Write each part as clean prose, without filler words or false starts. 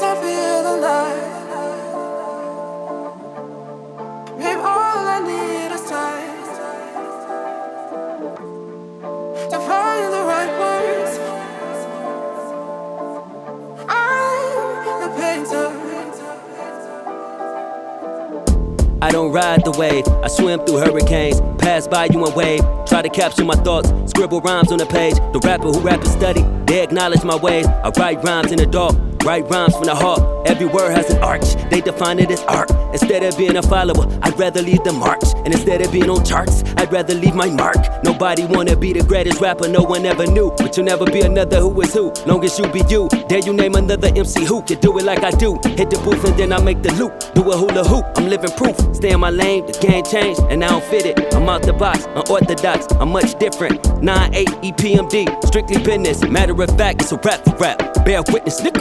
I feel alive. Babe, all I need is time to find the right words. I'm the painter. I don't ride the wave, I swim through hurricanes. Pass by you and wave, try to capture my thoughts. Scribble rhymes on the page, the rapper who rappers study. They acknowledge my ways, I write rhymes in the dark. Write rhymes from the heart, every word has an arch. They define it as art. Instead of being a follower, I'd rather leave the march. And instead of being on charts, I'd rather leave my mark. Nobody wanna be the greatest rapper no one ever knew, but you'll never be another who is who, long as you be you. Dare you name another MC who can do it like I do. Hit the booth and then I make the loop, do a hula hoop. I'm living proof, stay in my lane, the game changed and I don't fit it. I'm out the box, unorthodox, I'm much different. 9-8 EPMD, strictly business. Matter of fact, it's a rap for rap. Bear witness, nigga.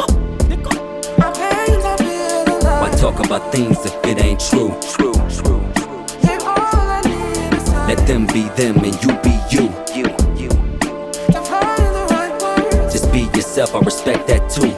Why talk about things if it ain't true? Let them be them and you be you. Just be yourself, I respect that too.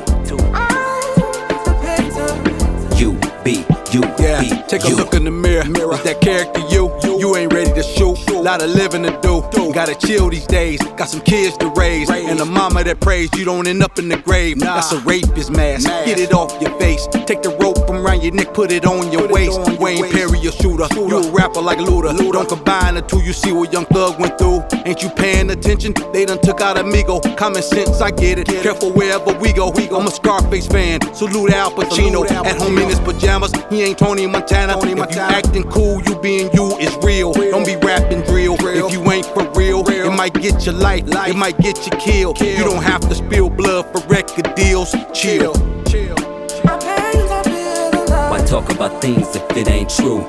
You be you. Yeah, be take you. a look in the mirror. Is that character you? You ain't ready to shoot. Lot of living to do. Gotta chill these days. Got some kids to raise. And a mama that prays you don't end up in the grave. That's a rapist mask. Get it off your face. Take the rope from around your neck, put it on your waist. Wayne Perry, a shooter. You a rapper like Luda. Don't combine the two, you see what Young Thug went through. Ain't you paying attention? They done took out Amigo. Common sense, I get it. Careful wherever we go. I'm a Scarface fan. Salute Al Pacino. At home in his pajamas. He ain't Tony Montana. If you acting cool, you being you is real. Don't be rapping drill. If you ain't for real, it might get your life, it might get you killed. You don't have to spill blood for record deals. Chill. Why talk about things if it ain't true?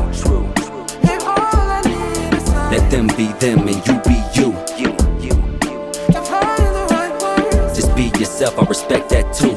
Let them be them and you be you. Just be yourself, I respect that too.